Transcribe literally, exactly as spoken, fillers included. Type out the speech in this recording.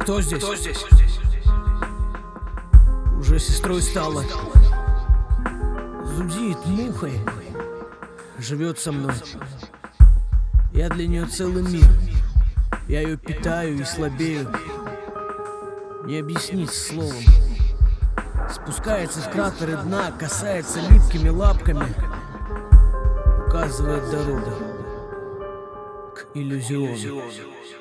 Кто здесь? Кто здесь? Уже сестрой стала. Зудит мухой. Живет со мной. Я для нее целый мир. Я ее питаю и слабею. Не объяснить словом. Спускается в кратеры дна, касается липкими лапками. Указывает дорогу к иллюзиону.